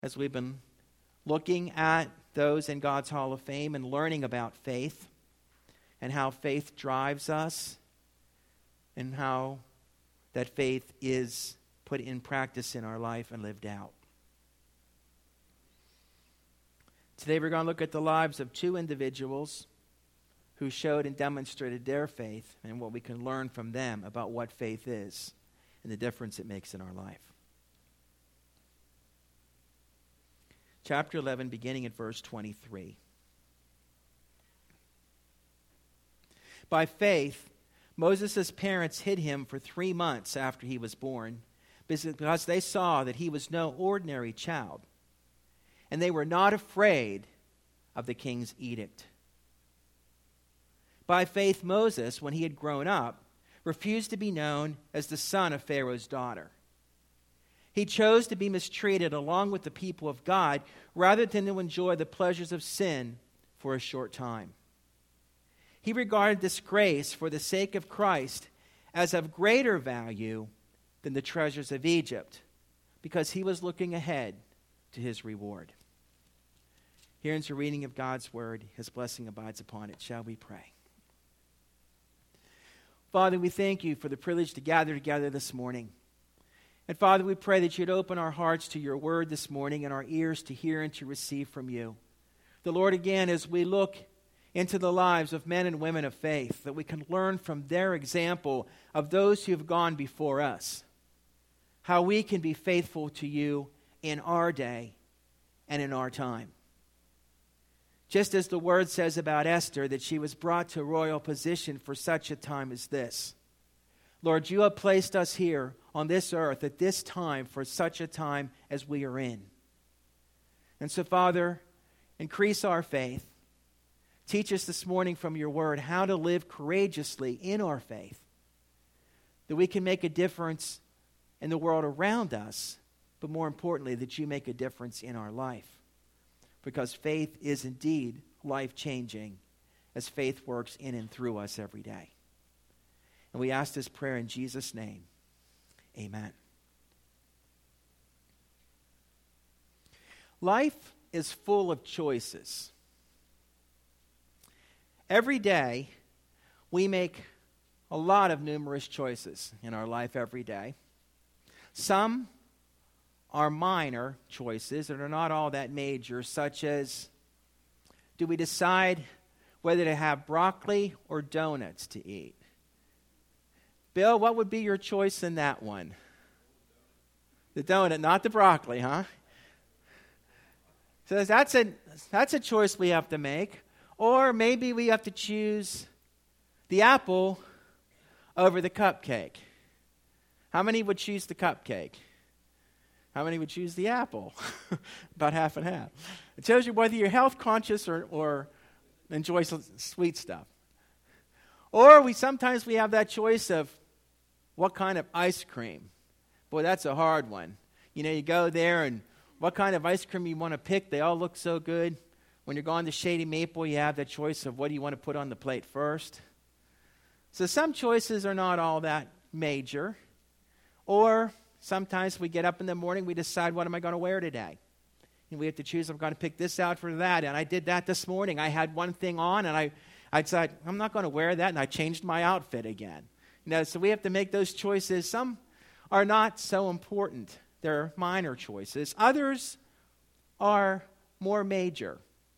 as we've been looking at those in God's Hall of Fame and learning about faith and how faith drives us and how that faith is put in practice in our life and lived out. Today we're going to look at the lives of two individuals who showed and demonstrated their faith and what we can learn from them about what faith is and the difference it makes in our life. Chapter 11, beginning at verse 23. By faith, Moses' parents hid him for 3 months after he was born because they saw that he was no ordinary child, and they were not afraid of the king's edict. By faith, Moses, when he had grown up, refused to be known as the son of Pharaoh's daughter. He chose to be mistreated along with the people of God rather than to enjoy the pleasures of sin for a short time. He regarded disgrace for the sake of Christ as of greater value than the treasures of Egypt, because he was looking ahead to his reward. Here ends a reading of God's word. His blessing abides upon it. Shall we pray? Father, we thank you for the privilege to gather together this morning. And Father, we pray that you'd open our hearts to your word this morning and our ears to hear and to receive from you. The Lord, again, as we look into the lives of men and women of faith, that we can learn from their example of those who have gone before us, how we can be faithful to you in our day and in our time. Just as the word says about Esther, that she was brought to royal position for such a time as this. Lord, you have placed us here on this earth at this time for such a time as we are in. And so, Father, increase our faith. Teach us this morning from your word how to live courageously in our faith, that we can make a difference in the world around us, but more importantly, that you make a difference in our life. Because faith is indeed life-changing as faith works in and through us every day. And we ask this prayer in Jesus' name. Amen. Life is full of choices. Every day, we make a lot of numerous choices in our life every day. Some are minor choices that are not all that major, such as, do we decide whether to have broccoli or donuts to eat? Bill, what would be your choice in that one? The donut, not the broccoli, huh? So that's a choice we have to make. Or maybe we have to choose the apple over the cupcake. How many would choose the cupcake? How many would choose the apple? About half and half. It tells you whether you're health conscious or enjoy sweet stuff. Or sometimes we have that choice of what kind of ice cream. Boy, that's a hard one. You know, you go there and what kind of ice cream you want to pick. They all look so good. When you're going to Shady Maple, you have that choice of what do you want to put on the plate first. So some choices are not all that major. Or sometimes we get up in the morning, we decide, what am I going to wear today? And we have to choose, I'm going to pick this out for that. And I did that this morning. I had one thing on, and I decided, I'm not going to wear that, and I changed my outfit again. You know, so we have to make those choices. Some are not so important. They're minor choices. Others are more major.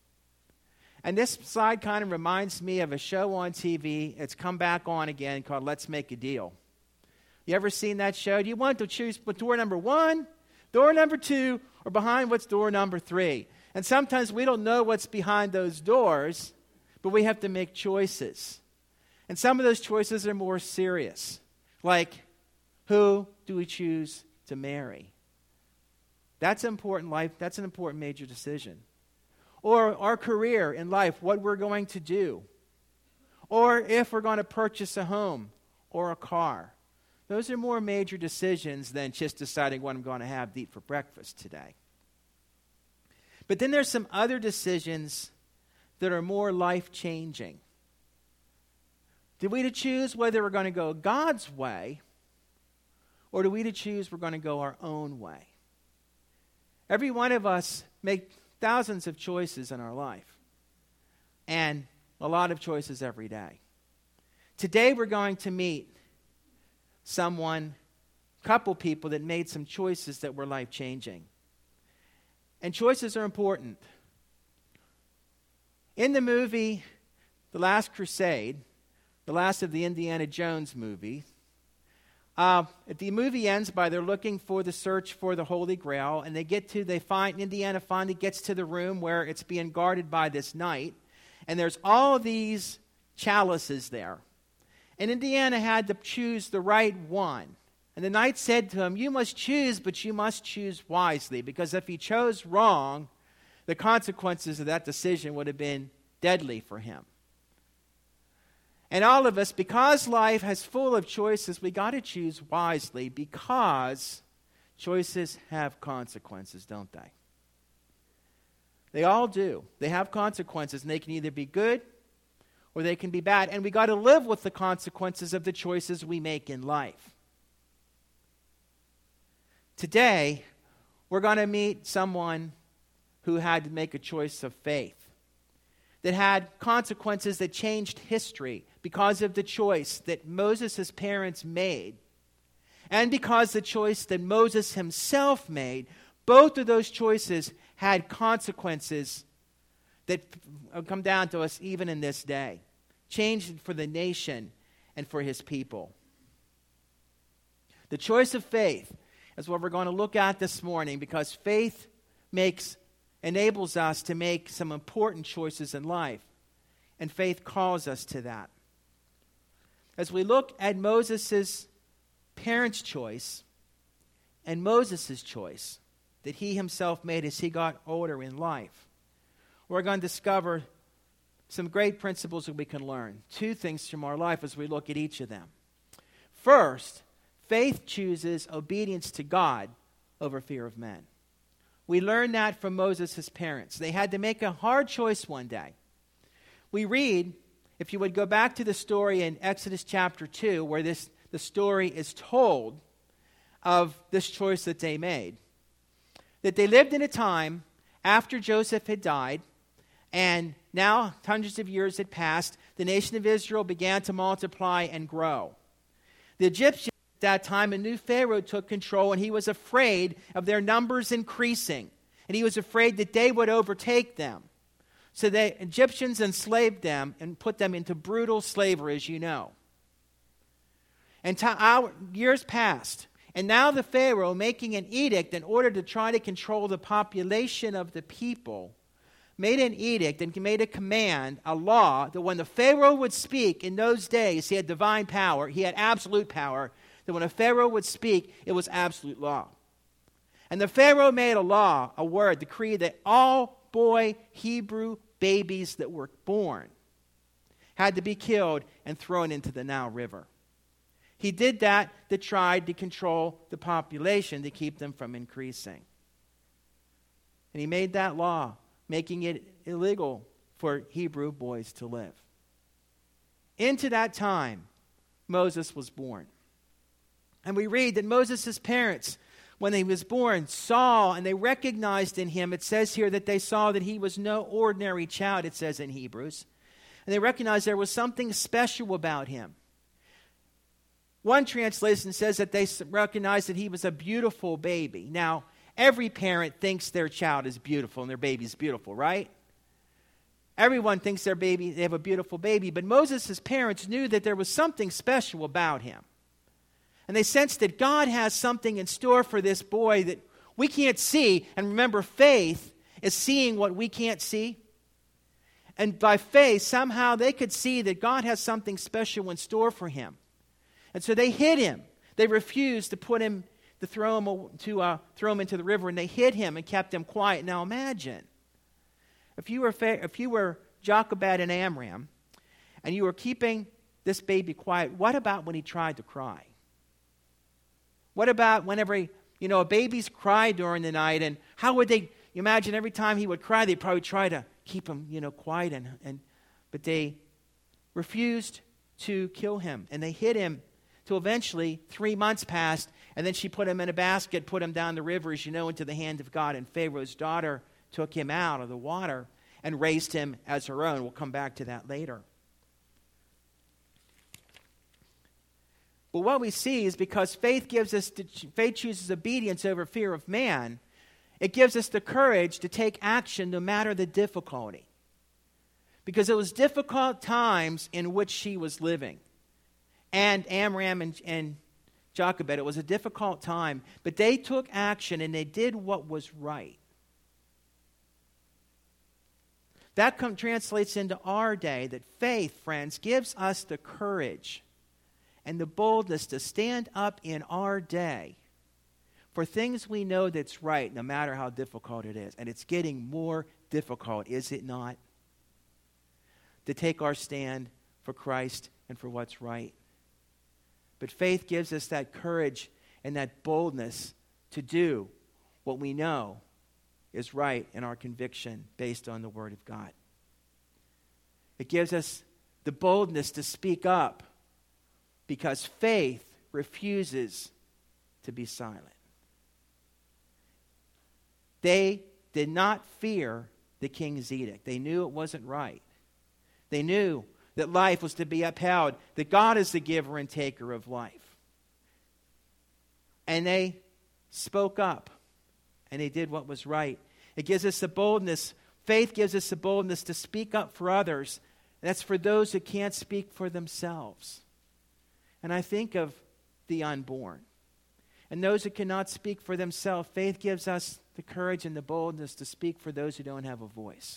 And this slide kind of reminds me of a show on TV. It's come back on again called Let's Make a Deal. You ever seen that show? Do you want to choose door number 1, door number 2, or behind what's door number 3? And sometimes we don't know what's behind those doors, but we have to make choices. And some of those choices are more serious. Like, who do we choose to marry? That's important life. That's an important major decision. Or our career in life, what we're going to do. Or if we're going to purchase a home or a car. Those are more major decisions than just deciding what I'm going to have to eat for breakfast today. But then there's some other decisions that are more life-changing. Do we to choose whether we're going to go God's way, or do we to choose we're going to go our own way? Every one of us make thousands of choices in our life, and a lot of choices every day. Today we're going to meet a couple people that made some choices that were life-changing. And choices are important. In the movie The Last Crusade, the last of the Indiana Jones movie, the movie ends by they're looking for the search for the Holy Grail, and Indiana finally gets to the room where it's being guarded by this knight, and there's all these chalices there. And Indiana had to choose the right one. And the knight said to him, "You must choose, but you must choose wisely, because if he chose wrong, the consequences of that decision would have been deadly for him." And all of us, because life is full of choices, we got to choose wisely, because choices have consequences, don't they? They all do. They have consequences, and they can either be good or they can be bad. And we got to live with the consequences of the choices we make in life. Today, we're going to meet someone who had to make a choice of faith, that had consequences that changed history because of the choice that Moses' parents made, and because the choice that Moses himself made. Both of those choices had consequences that come down to us even in this day, changed for the nation and for his people. The choice of faith is what we're going to look at this morning, because faith enables us to make some important choices in life, and faith calls us to that. As we look at Moses' parents' choice and Moses' choice that he himself made as he got older in life, we're going to discover some great principles that we can learn. Two things from our life as we look at each of them. First, faith chooses obedience to God over fear of men. We learn that from Moses' parents. They had to make a hard choice one day. We read, if you would go back to the story in Exodus chapter 2, where the story is told of this choice that they made, that they lived in a time after Joseph had died, and now hundreds of years had passed. The nation of Israel began to multiply and grow. The Egyptians at that time, a new Pharaoh took control, and he was afraid of their numbers increasing, and he was afraid that they would overtake them. So the Egyptians enslaved them and put them into brutal slavery, as you know. And years passed, and now the Pharaoh, making an edict in order to try to control the population of the people, made an edict and made a command, a law, that when the Pharaoh would speak in those days, he had divine power, he had absolute power, that when a Pharaoh would speak, it was absolute law. And the Pharaoh made a law, a word, decree that all boy Hebrew babies that were born had to be killed and thrown into the Nile River. He did that to try to control the population, to keep them from increasing. And he made that law, making it illegal for Hebrew boys to live. Into that time, Moses was born. And we read that Moses' parents, when he was born, saw and they recognized in him, it says here that they saw that he was no ordinary child, it says in Hebrews. And they recognized there was something special about him. One translation says that they recognized that he was a beautiful baby. Now, every parent thinks their child is beautiful and their baby is beautiful, right? Everyone thinks they have a beautiful baby, but Moses' parents knew that there was something special about him. And they sensed that God has something in store for this boy that we can't see. And remember, faith is seeing what we can't see. And by faith, somehow they could see that God has something special in store for him. And so they hid him. They refused to throw him into the river, and they hid him and kept him quiet. Now imagine, if you were Jochebed and Amram, and you were keeping this baby quiet, what about when he tried to cry? What about whenever a baby's cry during the night, and how would they, you imagine every time he would cry, they'd probably try to keep him, quiet, but they refused to kill him, and they hid him till eventually 3 months passed, and then she put him in a basket, put him down the river, as you know, into the hand of God, and Pharaoh's daughter took him out of the water and raised him as her own. We'll come back to that later. But what we see is because faith chooses obedience over fear of man, it gives us the courage to take action no matter the difficulty. Because it was difficult times in which she was living. And Amram and Jochebed, it was a difficult time. But they took action and they did what was right. That translates into our day that faith, friends, gives us the courage and the boldness to stand up in our day for things we know that's right, no matter how difficult it is. And it's getting more difficult, is it not? To take our stand for Christ and for what's right. But faith gives us that courage and that boldness to do what we know is right in our conviction based on the Word of God. It gives us the boldness to speak up because faith refuses to be silent. They did not fear the king's edict. They knew it wasn't right. They knew that life was to be upheld, that God is the giver and taker of life. And they spoke up, and they did what was right. It gives us the boldness. Faith gives us the boldness to speak up for others. And that's for those who can't speak for themselves. And I think of the unborn. And those who cannot speak for themselves, faith gives us the courage and the boldness to speak for those who don't have a voice.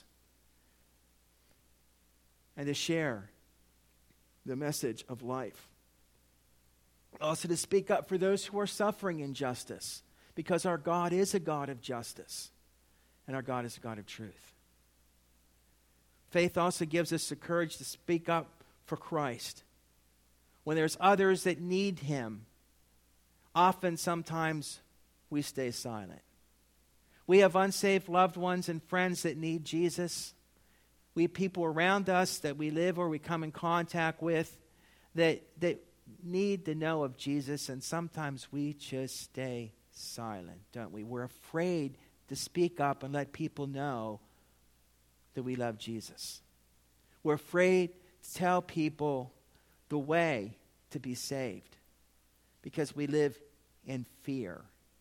And to share the message of life. Also to speak up for those who are suffering injustice. Because our God is a God of justice. And our God is a God of truth. Faith also gives us the courage to speak up for Christ. When there's others that need Him, sometimes we stay silent. We have unsaved loved ones and friends that need Jesus. We have people around us that we live or we come in contact with that need to know of Jesus, and sometimes we just stay silent, don't we? We're afraid to speak up and let people know that we love Jesus. We're afraid to tell people the way to be saved because we live in fear.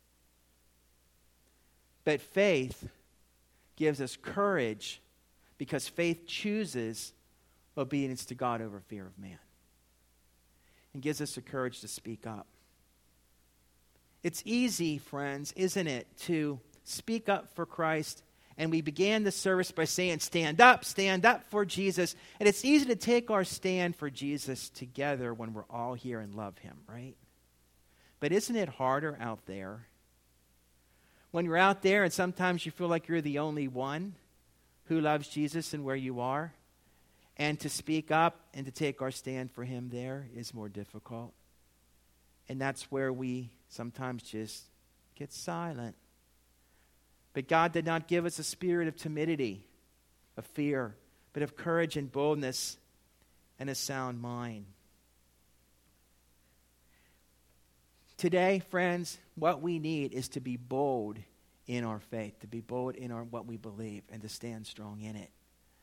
But faith gives us courage because faith chooses obedience to God over fear of man. And gives us the courage to speak up. It's easy, friends, isn't it, to speak up for Christ. And we began the service by saying, stand up for Jesus. And it's easy to take our stand for Jesus together when we're all here and love Him, right? But isn't it harder out there? When you're out there and sometimes you feel like you're the only one who loves Jesus and where you are. And to speak up and to take our stand for Him there is more difficult. And that's where we sometimes just get silent. But God did not give us a spirit of timidity, of fear, but of courage and boldness and a sound mind. Today, friends, what we need is to be bold in our faith, to be bold in what we believe, and to stand strong in it.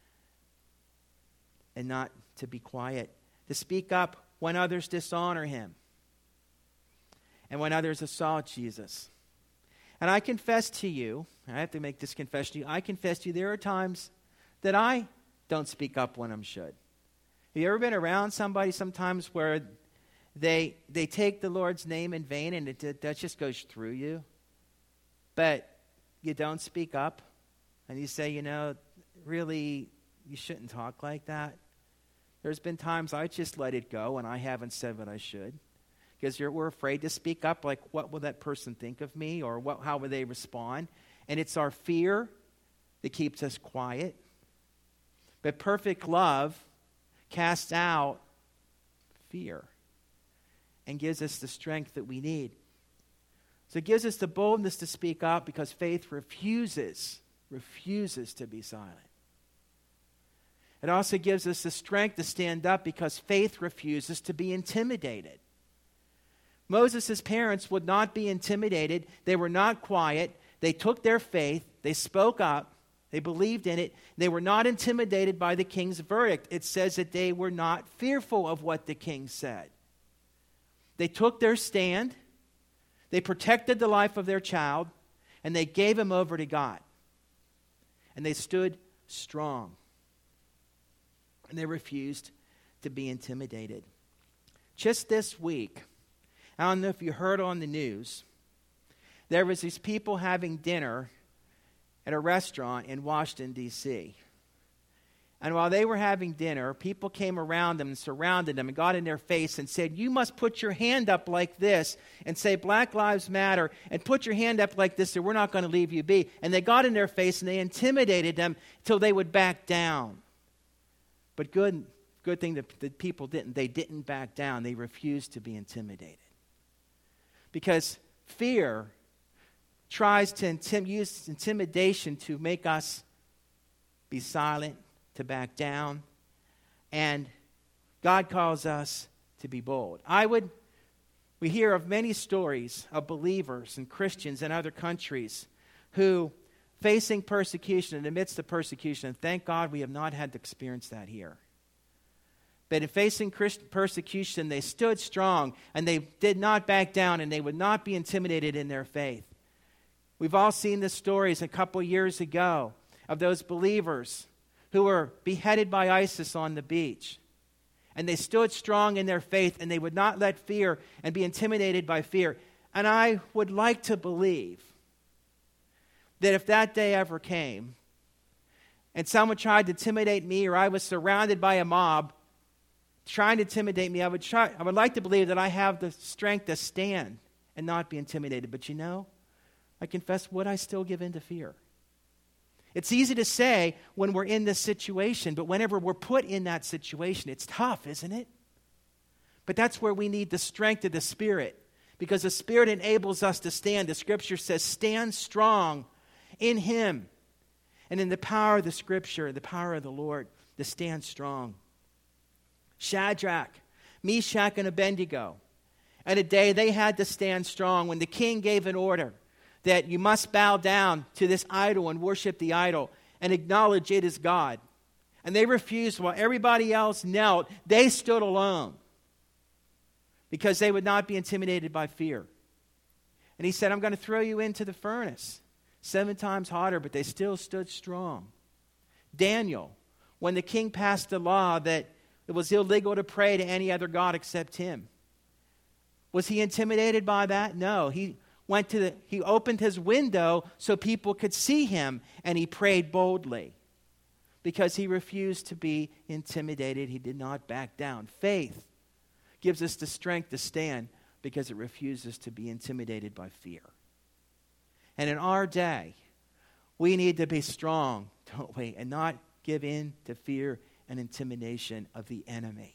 And not to be quiet, to speak up when others dishonor Him and when others assault Jesus. And I confess to you, I have to make this confession to you, I confess to you there are times that I don't speak up when I should. Have you ever been around somebody sometimes where they take the Lord's name in vain and that just goes through you? But you don't speak up and you say, really, you shouldn't talk like that. There's been times I just let it go and I haven't said what I should. Because we're afraid to speak up, like, what will that person think of me? Or how will they respond? And it's our fear that keeps us quiet. But perfect love casts out fear and gives us the strength that we need. So it gives us the boldness to speak up because faith refuses to be silent. It also gives us the strength to stand up because faith refuses to be intimidated. Moses' parents would not be intimidated. They were not quiet. They took their faith. They spoke up. They believed in it. They were not intimidated by the king's verdict. It says that they were not fearful of what the king said. They took their stand. They protected the life of their child. And they gave him over to God. And they stood strong. And they refused to be intimidated. Just this week, I don't know if you heard on the news, there was these people having dinner at a restaurant in Washington, D.C. And while they were having dinner, people came around them and surrounded them and got in their face and said, "You must put your hand up like this and say Black Lives Matter and put your hand up like this or we're not going to leave you be." And they got in their face and they intimidated them until they would back down. But good thing that the people didn't. They didn't back down. They refused to be intimidated. Because fear tries to use intimidation to make us be silent, to back down. And God calls us to be bold. We hear of many stories of believers and Christians in other countries who, facing persecution, in the midst of persecution, and thank God we have not had to experience that here. But in facing persecution, they stood strong and they did not back down and they would not be intimidated in their faith. We've all seen the stories a couple years ago of those believers who were beheaded by ISIS on the beach. And they stood strong in their faith and they would not let fear and be intimidated by fear. And I would like to believe that if that day ever came and someone tried to intimidate me or I was surrounded by a mob trying to intimidate me, I would like to believe that I have the strength to stand and not be intimidated. But I confess, would I still give in to fear? It's easy to say when we're in this situation, but whenever we're put in that situation, it's tough, isn't it? But that's where we need the strength of the Spirit, because the Spirit enables us to stand. The Scripture says, stand strong in Him and in the power of the Scripture, the power of the Lord, to stand strong. Shadrach, Meshach, and Abednego, and a day they had to stand strong when the king gave an order that you must bow down to this idol and worship the idol and acknowledge it as God. And they refused while everybody else knelt. They stood alone because they would not be intimidated by fear. And he said, I'm going to throw you into the furnace 7 times hotter, but they still stood strong. Daniel, when the king passed the law that it was illegal to pray to any other god except him, was he intimidated by that? No. He opened his window so people could see him, and he prayed boldly because he refused to be intimidated. He did not back down. Faith gives us the strength to stand because it refuses to be intimidated by fear. And in our day, we need to be strong, don't we, and not give in to fear and intimidation of the enemy.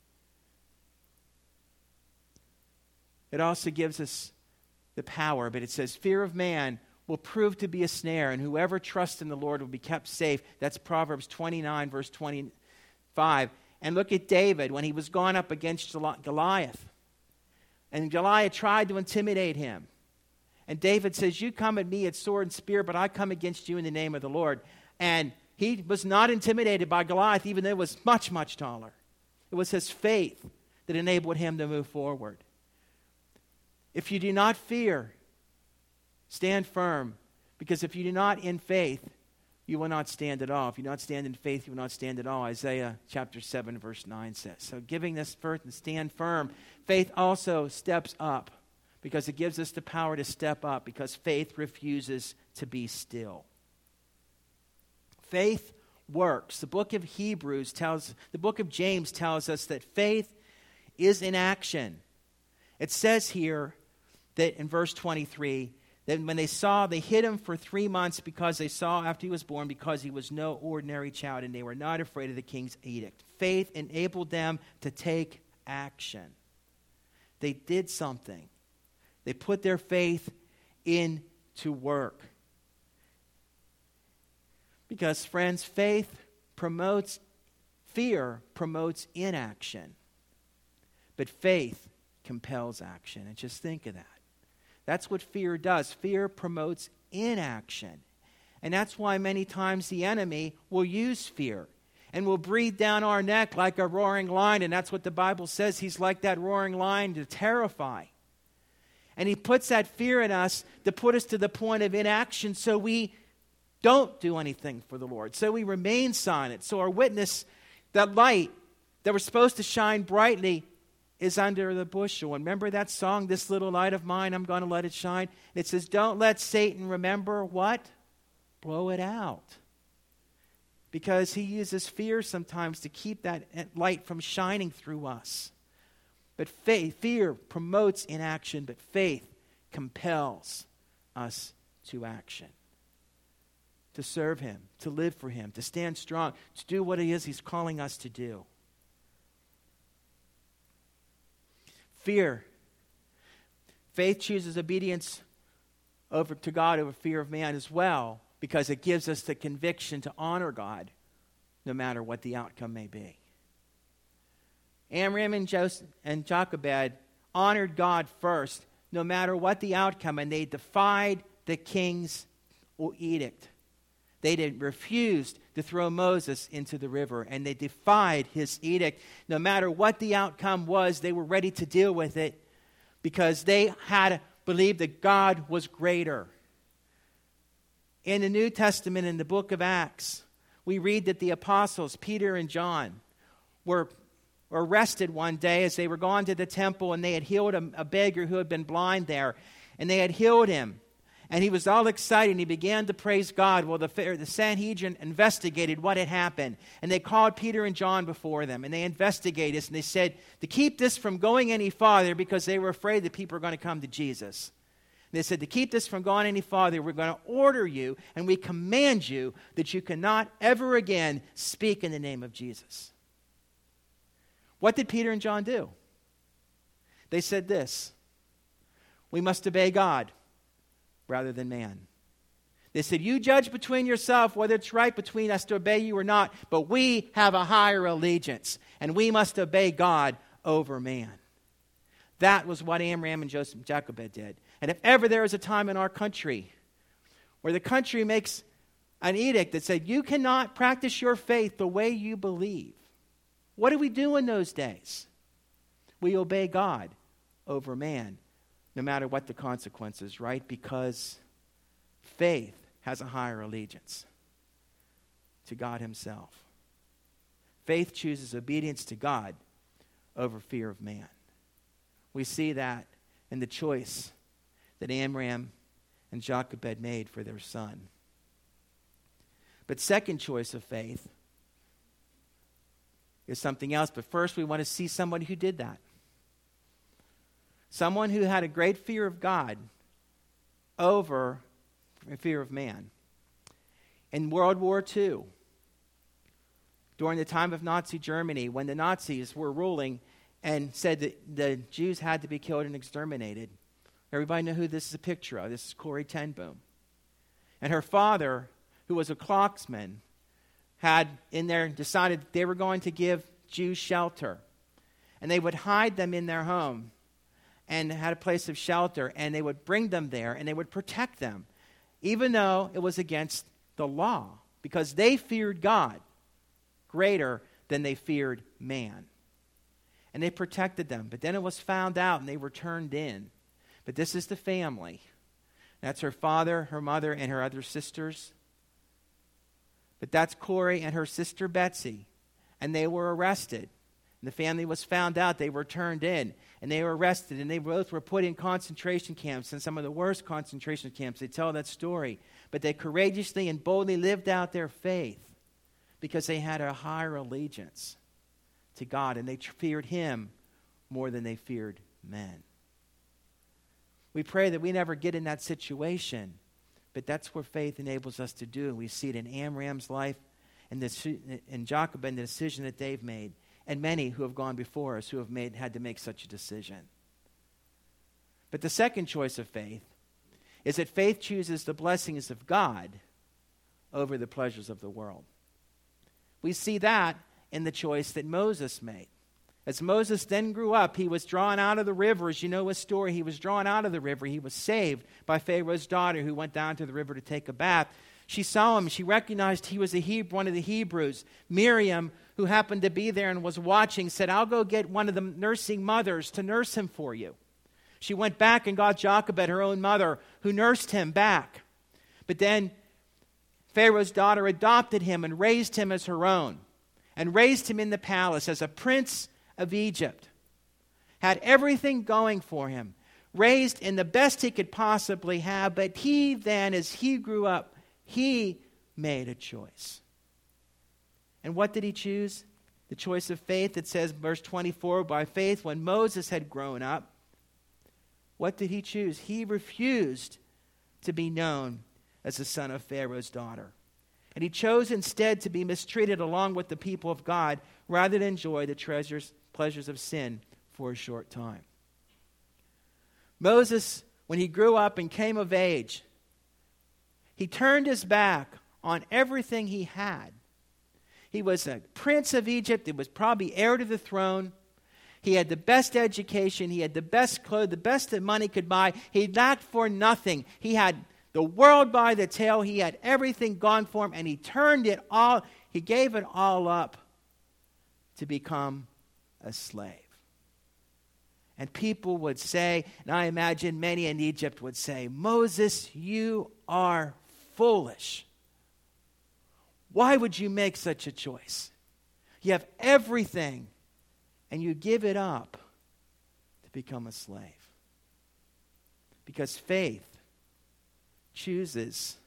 It also gives us the power, but it says, fear of man will prove to be a snare, and whoever trusts in the Lord will be kept safe. That's Proverbs 29, verse 25. And look at David when he was gone up against Goliath. And Goliath tried to intimidate him. And David says, you come at me at sword and spear, but I come against you in the name of the Lord. And he was not intimidated by Goliath, even though he was much, much taller. It was his faith that enabled him to move forward. If you do not fear, stand firm. Because if you do not in faith, you will not stand at all. If you do not stand in faith, you will not stand at all. Isaiah chapter 7, verse 9 says. So giving this first and stand firm, faith also steps up because it gives us the power to step up because faith refuses to be still. Faith works. The book of James tells us that faith is in action. It says here that in verse 23, that when they hid him for 3 months because they saw after he was born, because he was no ordinary child, and they were not afraid of the king's edict. Faith enabled them to take action. They did something. They put their faith into work. Because, friends, fear promotes inaction. But faith compels action. And just think of that. That's what fear does. Fear promotes inaction. And that's why many times the enemy will use fear and will breathe down our neck like a roaring lion. And that's what the Bible says. He's like that roaring lion to terrify. And he puts that fear in us to put us to the point of inaction so we don't do anything for the Lord. So we remain silent. So our witness, that light that we're supposed to shine brightly, is under the bushel. And remember that song, "This Little Light of Mine, I'm going to let it shine"? It says, don't let Satan remember what? Blow it out. Because he uses fear sometimes to keep that light from shining through us. But fear promotes inaction, but faith compels us to action. To serve him, to live for him, to stand strong, to do what it is he's calling us to do. Fear. Faith chooses obedience to God over fear of man as well, because it gives us the conviction to honor God no matter what the outcome may be. Amram and Jochebed honored God first, no matter what the outcome, and they defied the king's edict. They refused to throw Moses into the river, and they defied his edict. No matter what the outcome was, they were ready to deal with it because they had believed that God was greater. In the New Testament, in the book of Acts, we read that the apostles, Peter and John, were arrested one day as they were going to the temple, and they had healed a beggar who had been blind there, and they had healed him. And he was all excited, and he began to praise God. Well, the Sanhedrin investigated what had happened, and they called Peter and John before them, and they investigated this, and they said to keep this from going any farther, because they were afraid that people were going to come to Jesus. And they said, to keep this from going any farther, we're going to order you, and we command you that you cannot ever again speak in the name of Jesus. What did Peter and John do? They said this: we must obey God rather than man. They said, you judge between yourself whether it's right between us to obey you or not, but we have a higher allegiance, and we must obey God over man. That was what Amram and Jochebed did. And if ever there is a time in our country where the country makes an edict that said, you cannot practice your faith the way you believe, what do we do in those days? We obey God over man, no matter what the consequences, right? Because faith has a higher allegiance to God himself. Faith chooses obedience to God over fear of man. We see that in the choice that Amram and Jochebed made for their son. But second choice of faith is something else. But first we want to see someone who did that. Someone who had a great fear of God over fear of man. In World War II, during the time of Nazi Germany, when the Nazis were ruling and said that the Jews had to be killed and exterminated, everybody know who this is a picture of. This is Corrie ten Boom. And her father, who was a clocksman, had in there decided they were going to give Jews shelter. And they would hide them in their home and had a place of shelter, and they would bring them there, and they would protect them, even though it was against the law, because they feared God greater than they feared man. And they protected them. But then it was found out, and they were turned in. But this is the family. That's her father, her mother, and her other sisters. But that's Corrie and her sister Betsy. And they were arrested. And the family was found out. They were turned in. And they were arrested. And they both were put in concentration camps, in some of the worst concentration camps. They tell that story. But they courageously and boldly lived out their faith because they had a higher allegiance to God. And they feared him more than they feared men. We pray that we never get in that situation. But that's where faith enables us to do. And we see it in Amram's life and in Jochebed and the decision that they've made. And many who have gone before us who have had to make such a decision. But the second choice of faith is that faith chooses the blessings of God over the pleasures of the world. We see that in the choice that Moses made. As Moses then grew up, he was drawn out of the river. As you know his story, he was drawn out of the river. He was saved by Pharaoh's daughter who went down to the river to take a bath. She saw him. She recognized he was one of the Hebrews. Miriam, who happened to be there and was watching, said, I'll go get one of the nursing mothers to nurse him for you. She went back and got Jochebed, her own mother, who nursed him back. But then Pharaoh's daughter adopted him and raised him as her own, and raised him in the palace as a prince of Egypt. Had everything going for him, raised in the best he could possibly have, but he then, as he grew up, he made a choice. And what did he choose? The choice of faith. It says, verse 24, by faith, when Moses had grown up, what did he choose? He refused to be known as the son of Pharaoh's daughter. And he chose instead to be mistreated along with the people of God rather than enjoy the pleasures of sin for a short time. Moses, when he grew up and came of age, he turned his back on everything he had. He was a prince of Egypt. He was probably heir to the throne. He had the best education. He had the best clothes, the best that money could buy. He lacked for nothing. He had the world by the tail. He had everything gone for him, and he turned it all, he gave it all up to become a slave. And people would say, and I imagine many in Egypt would say, Moses, you are foolish. Why would you make such a choice? You have everything, and you give it up to become a slave. Because faith chooses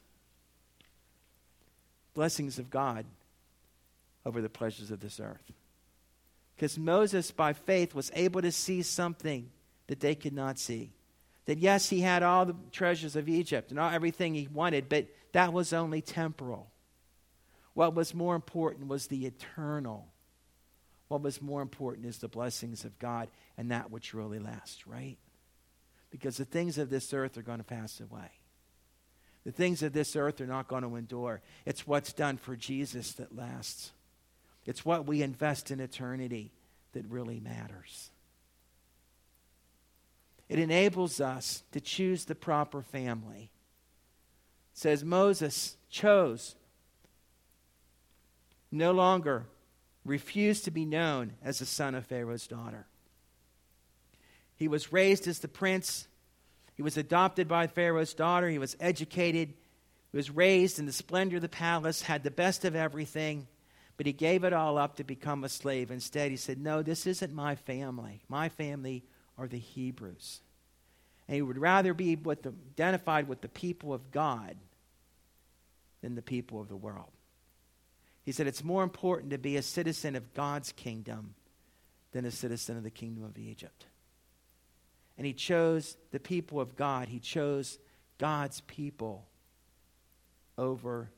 blessings of God over the pleasures of this earth. Because Moses, by faith, was able to see something that they could not see. That yes, he had all the treasures of Egypt and everything he wanted, but that was only temporal. What was more important was the eternal. What was more important is the blessings of God and that which really lasts, right? Because the things of this earth are going to pass away. The things of this earth are not going to endure. It's what's done for Jesus that lasts. It's what we invest in eternity that really matters. It enables us to choose the proper family. It says Moses chose, no longer refused to be known as the son of Pharaoh's daughter. He was raised as the prince. He was adopted by Pharaoh's daughter. He was educated. He was raised in the splendor of the palace, had the best of everything. But he gave it all up to become a slave. Instead, he said, no, this isn't my family. My family are the Hebrews. And he would rather be identified with the people of God than the people of the world. He said it's more important to be a citizen of God's kingdom than a citizen of the kingdom of Egypt. And he chose the people of God. He chose God's people over,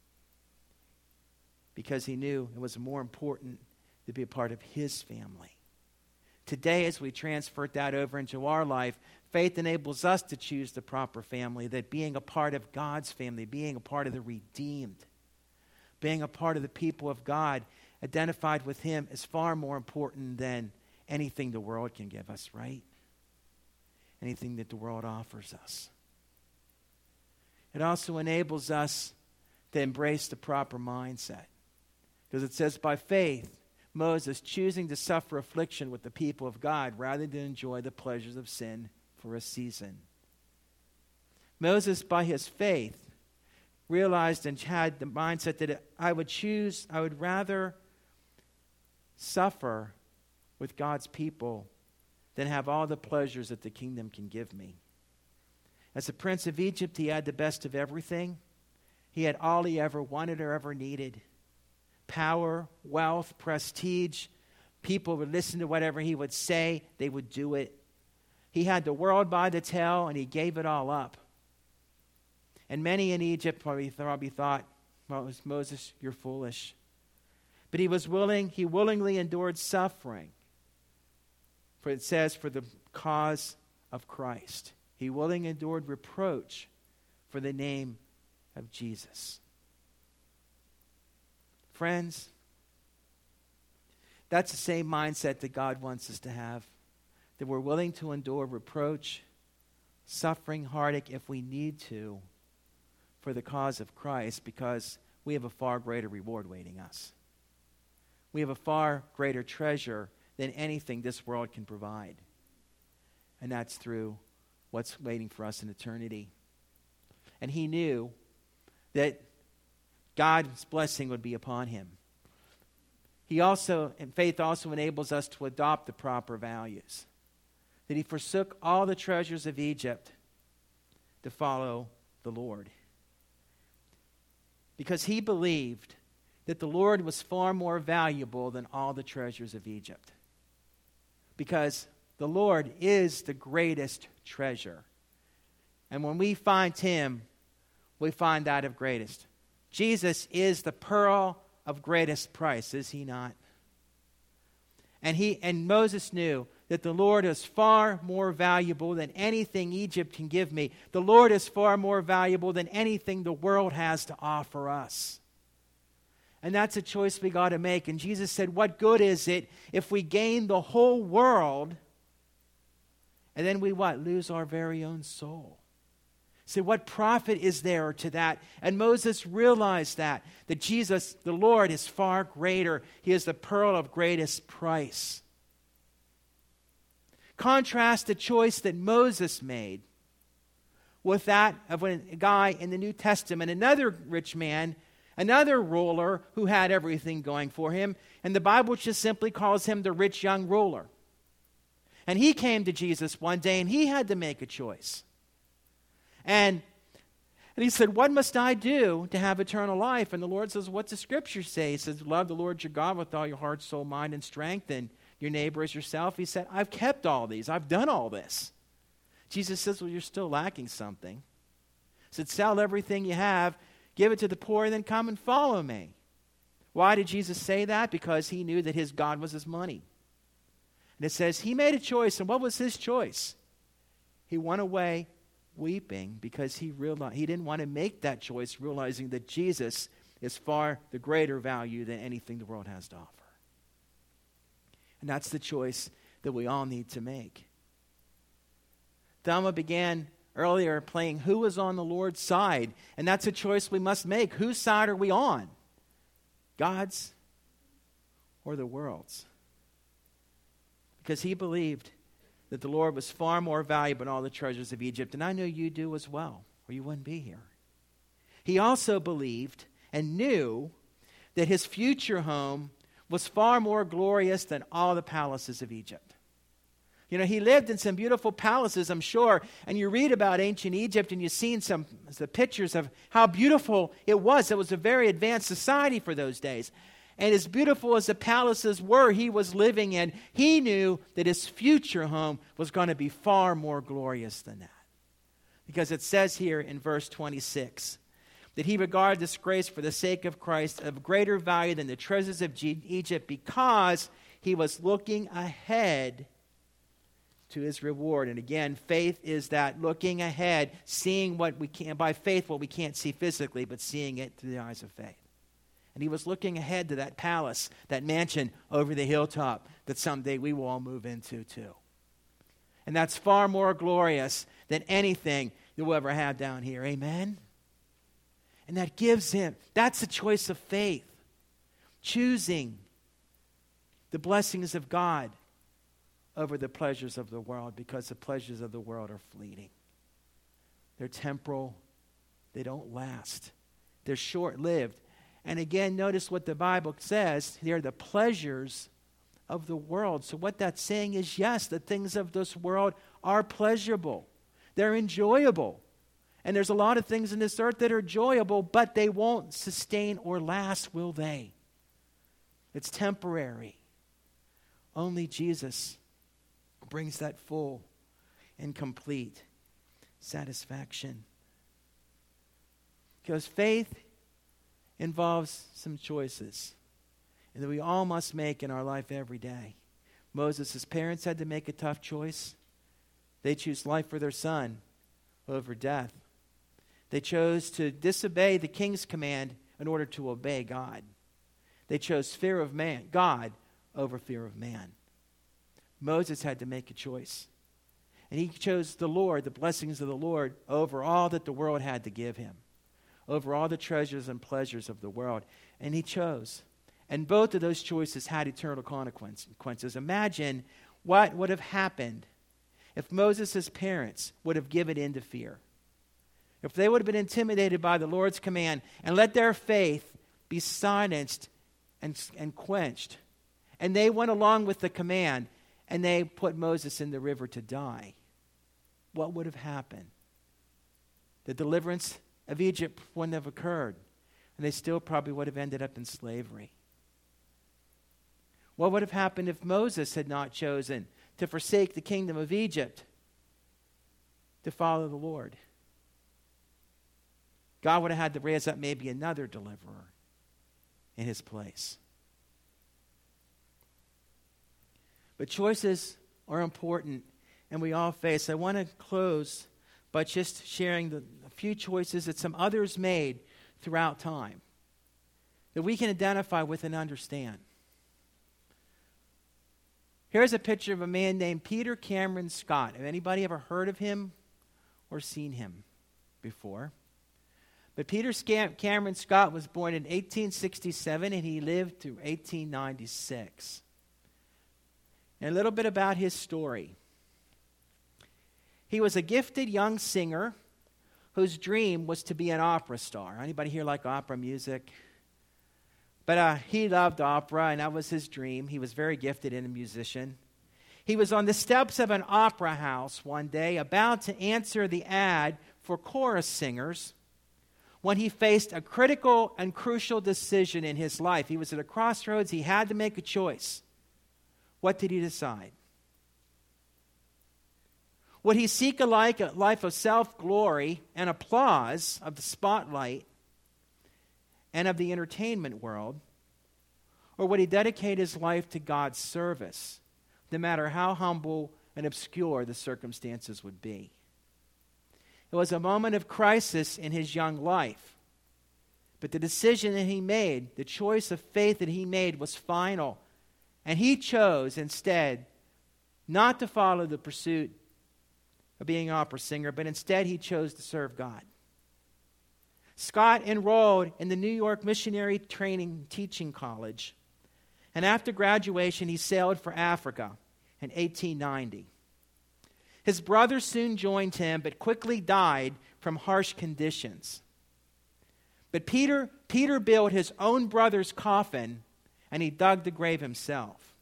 because he knew it was more important to be a part of his family. Today, as we transfer that over into our life, faith enables us to choose the proper family, that being a part of God's family, being a part of the redeemed, being a part of the people of God, identified with him, is far more important than anything the world can give us, right? Anything that the world offers us. It also enables us to embrace the proper mindset. Because it says, by faith, Moses choosing to suffer affliction with the people of God rather than enjoy the pleasures of sin for a season. Moses, by his faith, realized and had the mindset that I would rather suffer with God's people than have all the pleasures that the kingdom can give me. As the prince of Egypt, he had the best of everything. He had all he ever wanted or ever needed. Power, wealth, prestige. People would listen to whatever he would say. They would do it. He had the world by the tail, and he gave it all up. And many in Egypt probably thought, Moses, you're foolish. But he willingly endured suffering. For it says, for the cause of Christ. He willingly endured reproach for the name of Jesus. Friends, That's the same mindset that God wants us to have, that we're willing to endure reproach, suffering, heartache if we need to for the cause of Christ, because we have a far greater reward waiting us. We have a far greater treasure than anything this world can provide. And that's through what's waiting for us in eternity. And he knew that God's blessing would be upon him. Faith also enables us to adopt the proper values. That he forsook all the treasures of Egypt to follow the Lord. Because he believed that the Lord was far more valuable than all the treasures of Egypt. Because the Lord is the greatest treasure. And when we find him, we find that of greatest. Jesus is the pearl of greatest price, is he not? And Moses knew that the Lord is far more valuable than anything Egypt can give me. The Lord is far more valuable than anything the world has to offer us. And that's a choice we got to make. And Jesus said, what good is it if we gain the whole world and then we what? Lose our very own soul. So what profit is there to that? And Moses realized that Jesus, the Lord, is far greater. He is the pearl of greatest price. Contrast the choice that Moses made with that of a guy in the New Testament, another rich man, another ruler who had everything going for him. And the Bible just simply calls him the rich young ruler. And he came to Jesus one day and he had to make a choice. And he said, what must I do to have eternal life? And the Lord says, what's the scripture say? He says, love the Lord your God with all your heart, soul, mind, and strength, and your neighbor as yourself. He said, I've kept all these. I've done all this. Jesus says, well, you're still lacking something. He said, sell everything you have, give it to the poor, and then come and follow me. Why did Jesus say that? Because he knew that his God was his money. And it says he made a choice, and what was his choice? He went away weeping because he realized he didn't want to make that choice, realizing that Jesus is far the greater value than anything the world has to offer. And that's the choice that we all need to make. Thelma began earlier playing who was on the Lord's side, and that's a choice we must make. Whose side are we on? God's or the world's? Because he believed that the Lord was far more valuable than all the treasures of Egypt. And I know you do as well, or you wouldn't be here. He also believed and knew that his future home was far more glorious than all the palaces of Egypt. You know, he lived in some beautiful palaces, I'm sure, and you read about ancient Egypt and you've seen some pictures of how beautiful it was. It was a very advanced society for those days. And as beautiful as the palaces were he was living in, he knew that his future home was going to be far more glorious than that. Because it says here in verse 26 that he regarded disgrace for the sake of Christ of greater value than the treasures of Egypt, because he was looking ahead to his reward. And again, faith is that looking ahead, seeing what we can, by faith, what we can't see physically, but seeing it through the eyes of faith. And he was looking ahead to that palace, that mansion over the hilltop that someday we will all move into too. And that's far more glorious than anything that we'll ever have down here. Amen? And that gives him, that's a choice of faith. Choosing the blessings of God over the pleasures of the world, because the pleasures of the world are fleeting. They're temporal. They don't last. They're short-lived. And again, notice what the Bible says. They're the pleasures of the world. So what that's saying is, yes, the things of this world are pleasurable. They're enjoyable. And there's a lot of things in this earth that are enjoyable, but they won't sustain or last, will they? It's temporary. Only Jesus brings that full and complete satisfaction. Because faith involves some choices and that we all must make in our life every day. Moses' parents had to make a tough choice. They chose life for their son over death. They chose to disobey the king's command in order to obey God. They chose fear of God over fear of man. Moses had to make a choice. And he chose the Lord, the blessings of the Lord, over all that the world had to give him, over all the treasures and pleasures of the world. And he chose. And both of those choices had eternal consequences. Imagine what would have happened if Moses' parents would have given in to fear. If they would have been intimidated by the Lord's command and let their faith be silenced and quenched. And they went along with the command and they put Moses in the river to die. What would have happened? The deliverance of Egypt wouldn't have occurred. And they still probably would have ended up in slavery. What would have happened if Moses had not chosen to forsake the kingdom of Egypt to follow the Lord? God would have had to raise up maybe another deliverer in his place. But choices are important, and we all face. I want to close by just sharing a few choices that some others made throughout time that we can identify with and understand. Here's a picture of a man named Peter Cameron Scott. Have anybody ever heard of him or seen him before? But Peter Cameron Scott was born in 1867 and he lived through 1896. And a little bit about his story. He was a gifted young singer whose dream was to be an opera star. Anybody here like opera music? But he loved opera, and that was his dream. He was very gifted and a musician. He was on the steps of an opera house one day, about to answer the ad for chorus singers, when he faced a critical and crucial decision in his life. He was at a crossroads. He had to make a choice. What did he decide? Would he seek a life of self-glory and applause of the spotlight and of the entertainment world? Or would he dedicate his life to God's service, no matter how humble and obscure the circumstances would be? It was a moment of crisis in his young life. But the decision that he made, the choice of faith that he made, was final. And he chose instead not to follow the pursuit of being an opera singer, but instead he chose to serve God. Scott enrolled in the New York Missionary Training Teaching College, and after graduation he sailed for Africa in 1890. His brother soon joined him, but quickly died from harsh conditions. But Peter built his own brother's coffin, and he dug the grave himself.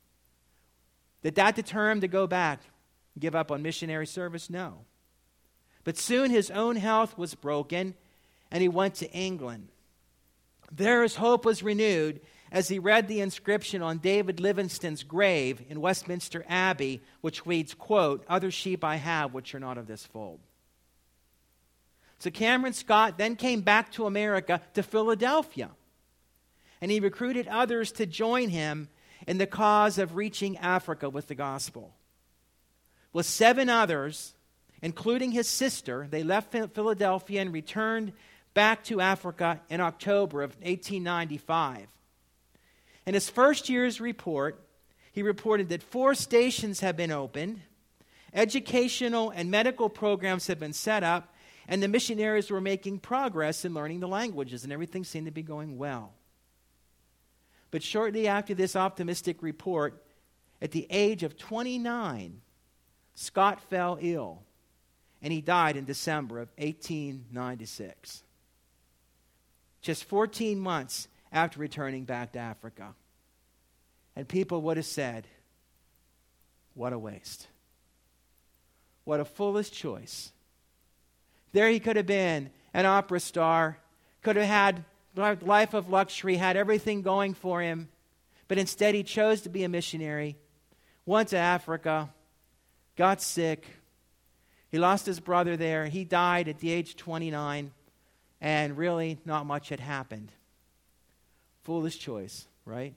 Did that deter him to go back and give up on missionary service? No. But soon his own health was broken, and he went to England. There his hope was renewed as he read the inscription on David Livingstone's grave in Westminster Abbey, which reads, quote, "Other sheep I have which are not of this fold." So Cameron Scott then came back to America, to Philadelphia, and he recruited others to join him in the cause of reaching Africa with the gospel. With 7 others, including his sister, they left Philadelphia and returned back to Africa in October of 1895. In his first year's report, he reported that 4 stations had been opened, educational and medical programs had been set up, and the missionaries were making progress in learning the languages, and everything seemed to be going well. But shortly after this optimistic report, at the age of 29, Scott fell ill, and he died in December of 1896. Just 14 months after returning back to Africa. And people would have said, what a waste. What a foolish choice. There he could have been an opera star, could have had a life of luxury, had everything going for him, but instead he chose to be a missionary, went to Africa, got sick, he lost his brother there, he died at the age of 29, and really not much had happened. Foolish choice, right?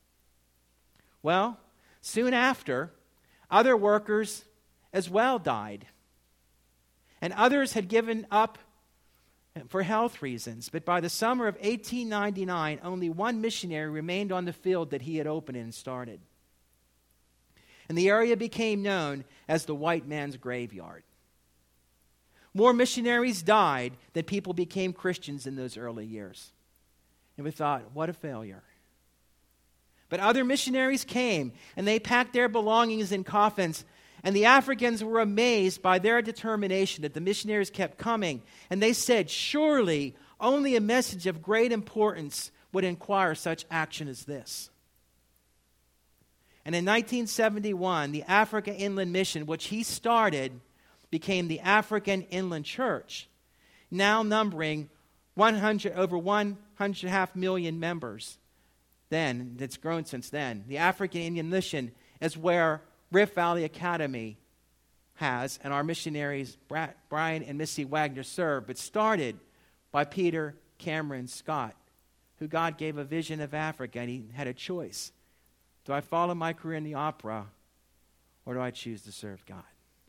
Well, soon after, other workers as well died. And others had given up for health reasons. But by the summer of 1899, only one missionary remained on the field that he had opened and started. And the area became known as the white man's graveyard. More missionaries died than people became Christians in those early years. And we thought, what a failure. But other missionaries came, and they packed their belongings in coffins, and the Africans were amazed by their determination that the missionaries kept coming. And they said, surely only a message of great importance would inquire such action as this. And in 1971, the Africa Inland Mission, which he started, became the African Inland Church, now numbering over 1.5 million members. Then, it's grown since then. The African Inland Mission is where Rift Valley Academy has, and our missionaries, Brian and Missy Wagner, serve, but started by Peter Cameron Scott, who God gave a vision of Africa, and he had a choice. Do I follow my career in the opera, or do I choose to serve God?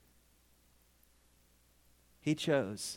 He chose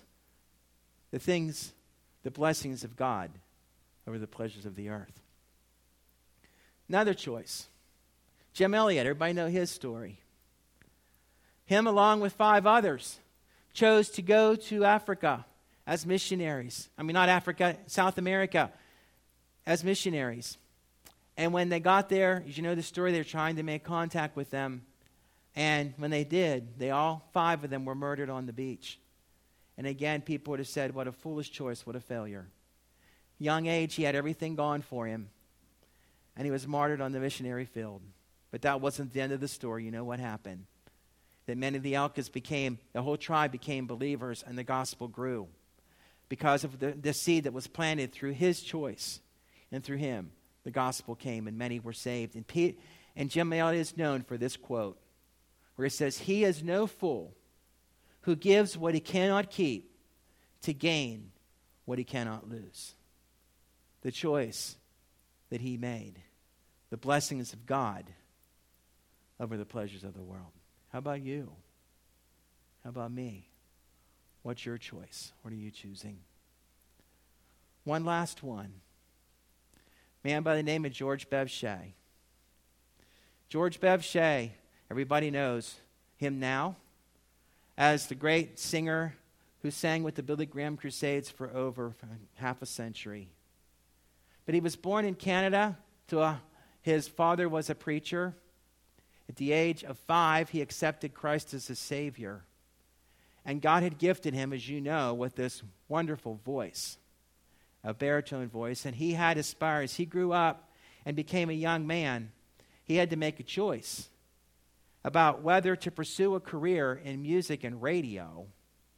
the blessings of God over the pleasures of the earth. Another choice. Jim Elliot, everybody know his story. Him, along with 5 others, chose to go to Africa as missionaries. Not Africa, South America, as missionaries. And when they got there, as you know the story, they were trying to make contact with them. And when they did, all 5 of them were murdered on the beach. And again, people would have said, what a foolish choice, what a failure. Young age, he had everything gone for him. And he was martyred on the missionary field. But that wasn't the end of the story. You know what happened? That many of the Elkas the whole tribe became believers, and the gospel grew. Because of the seed that was planted through his choice, and through him, the gospel came, and many were saved. And Jim Elliot is known for this quote, where he says, "He is no fool who gives what he cannot keep to gain what he cannot lose." The choice that he made, the blessings of God over the pleasures of the world. How about you? How about me? What's your choice? What are you choosing? One last one. A man by the name of George Bev Shea. George Bev Shea, everybody knows him now as the great singer who sang with the Billy Graham Crusades for over half a century. But he was born in Canada. His father was a preacher. At the age of 5, he accepted Christ as his Savior. And God had gifted him, as you know, with this wonderful voice, a baritone voice. And he had aspired, as he grew up and became a young man, he had to make a choice about whether to pursue a career in music and radio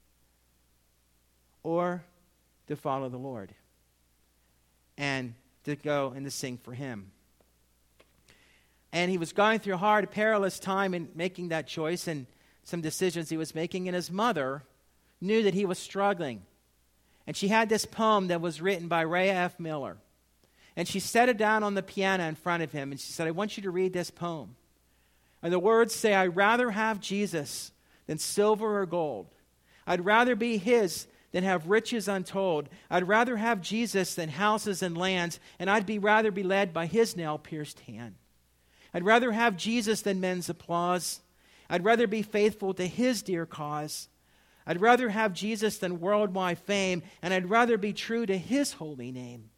or to follow the Lord and to go and to sing for him. And he was going through a hard, perilous time in making that choice and some decisions he was making, and his mother knew that he was struggling. And she had this poem that was written by Ray F. Miller. And she set it down on the piano in front of him, and she said, "I want you to read this poem." And the words say, "I'd rather have Jesus than silver or gold. I'd rather be his than have riches untold. I'd rather have Jesus than houses and lands, and I'd rather be led by his nail-pierced hand. I'd rather have Jesus than men's applause. I'd rather be faithful to his dear cause. I'd rather have Jesus than worldwide fame, and I'd rather be true to his holy name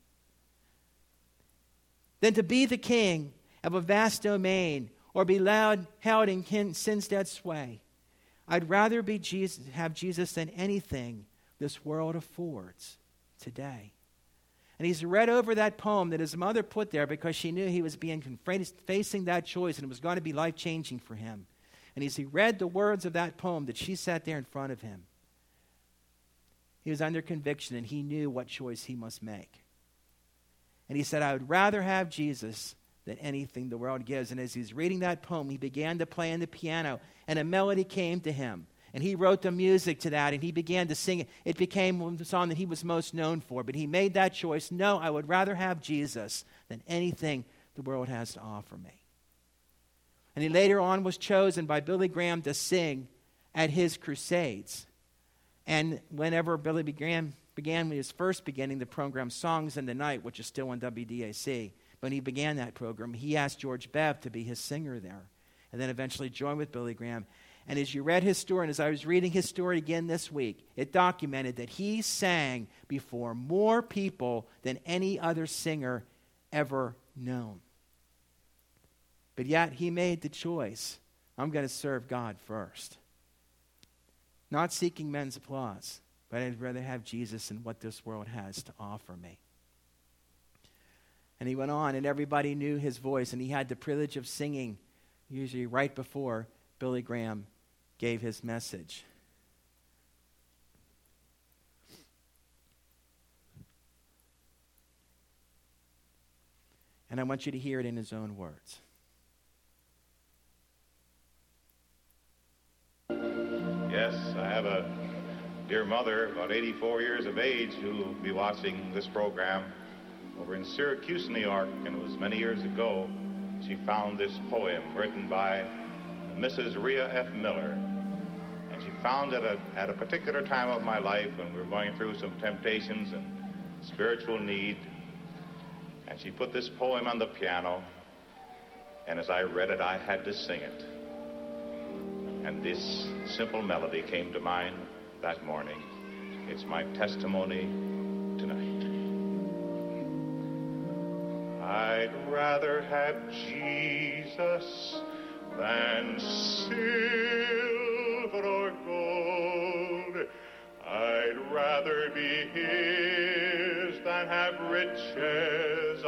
than to be the king of a vast domain or be held in sin's dead sway. I'd rather have Jesus than anything this world affords today." And he's read over that poem that his mother put there because she knew he was facing that choice and it was going to be life-changing for him. And as he read the words of that poem that she sat there in front of him, he was under conviction and he knew what choice he must make. And he said, "I would rather have Jesus than anything the world gives." And as he's reading that poem, he began to play on the piano, and a melody came to him. And he wrote the music to that, and he began to sing it. It became the song that he was most known for. But he made that choice. No, I would rather have Jesus than anything the world has to offer me. And he later on was chosen by Billy Graham to sing at his crusades. And whenever Billy Graham began with his first beginning, the program Songs in the Night, which is still on WDAC. When he began that program, he asked George Bev to be his singer there, and then eventually joined with Billy Graham. And as you read his story, and as I was reading his story again this week, it documented that he sang before more people than any other singer ever known. But yet he made the choice, I'm going to serve God first. Not seeking men's applause, but I'd rather have Jesus and what this world has to offer me. And he went on, and everybody knew his voice, and he had the privilege of singing, usually right before Billy Graham gave his message. And I want you to hear it in his own words. Yes, I have a dear mother, about 84 years of age, who will be watching this program over in Syracuse, New York, and it was many years ago. She found this poem written by Mrs. Rhea F. Miller. And she found it at a particular time of my life when we were going through some temptations and spiritual need. And she put this poem on the piano, and as I read it, I had to sing it. And this simple melody came to mind that morning. It's my testimony tonight. I'd rather have Jesus than silver or gold. I'd rather be his than have riches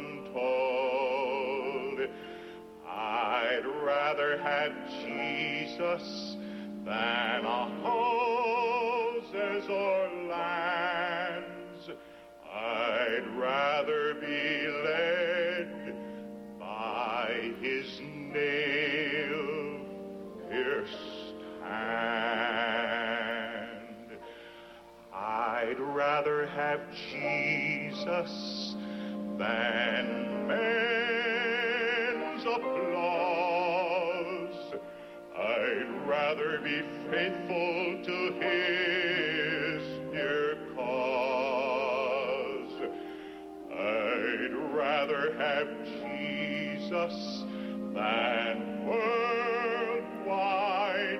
untold. I'd rather have Jesus than houses or lands. I'd rather be led by his nail-pierced hand. I'd rather have Jesus than men's applause. I'd rather be faithful to his dear cause. I'd rather have Jesus than worldwide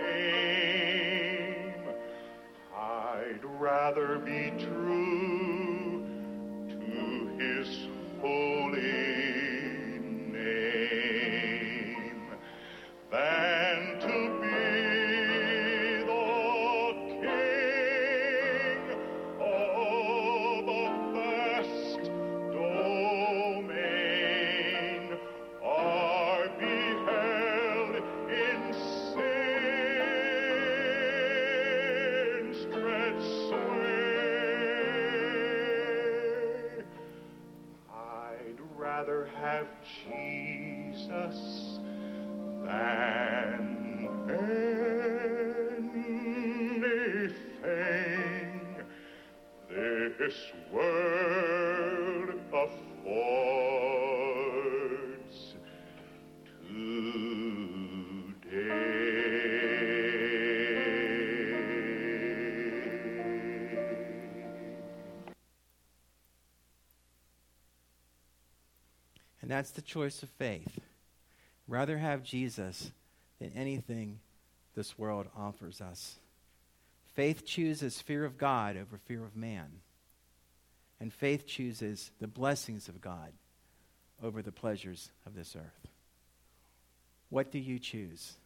fame. I'd rather be true to his holy name than to be the king of the vast domain, or be held in sin's dread sway. I'd rather have Jesus than anything this world affords today. And that's the choice of faith. Rather have Jesus than anything this world offers us. Faith chooses fear of God over fear of man. And faith chooses the blessings of God over the pleasures of this earth. What do you choose?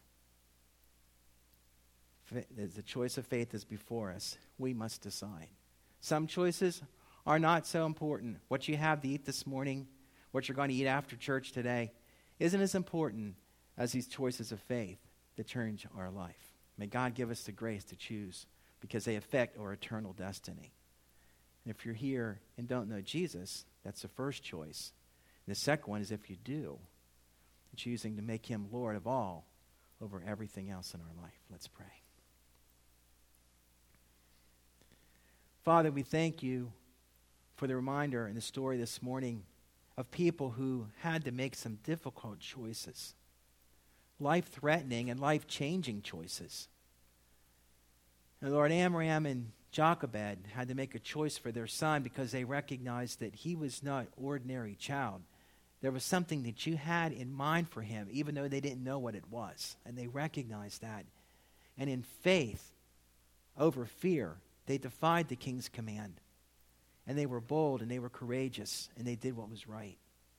As the choice of faith is before us, we must decide. Some choices are not so important. What you have to eat this morning, what you're going to eat after church today, isn't as important as these choices of faith that change our life. May God give us the grace to choose because they affect our eternal destiny. And if you're here and don't know Jesus, that's the first choice. And the second one is if you do, choosing to make him Lord of all over everything else in our life. Let's pray. Father, we thank you for the reminder in the story this morning of people who had to make some difficult choices, life-threatening and life-changing choices. And Lord, Amram and Jochebed had to make a choice for their son because they recognized that he was not ordinary child. There was something that you had in mind for him, even though they didn't know what it was. And they recognized that. And in faith, over fear, they defied the king's command. And they were bold and they were courageous and they did what was right.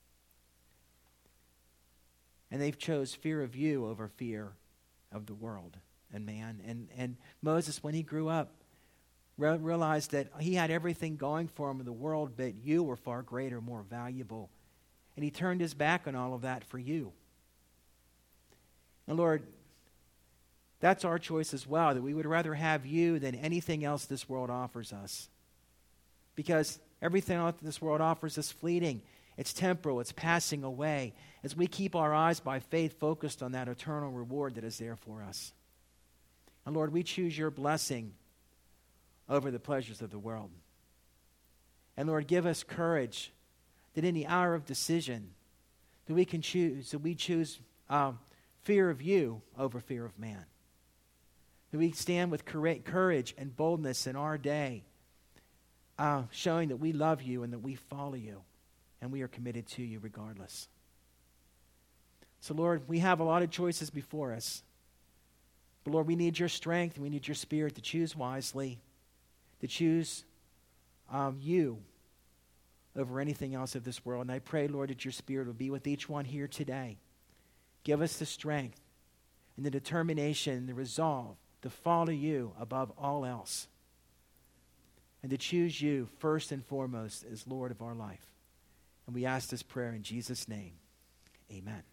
And they chose fear of you over fear of the world and man. And Moses, when he grew up, realized that he had everything going for him in the world, but you were far greater, more valuable. And he turned his back on all of that for you. And Lord, that's our choice as well, that we would rather have you than anything else this world offers us. Because everything else this world offers is fleeting. It's temporal. It's passing away. As we keep our eyes by faith focused on that eternal reward that is there for us. And Lord, we choose your blessing over the pleasures of the world. And Lord, give us courage that in the hour of decision that we can choose, that we choose fear of you over fear of man. That we stand with courage and boldness in our day, showing that we love you and that we follow you and we are committed to you regardless. So Lord, we have a lot of choices before us. But Lord, we need your strength and we need your spirit to choose wisely, to choose you over anything else of this world. And I pray, Lord, that your spirit will be with each one here today. Give us the strength and the determination and the resolve to follow you above all else and to choose you first and foremost as Lord of our life. And we ask this prayer in Jesus' name. Amen.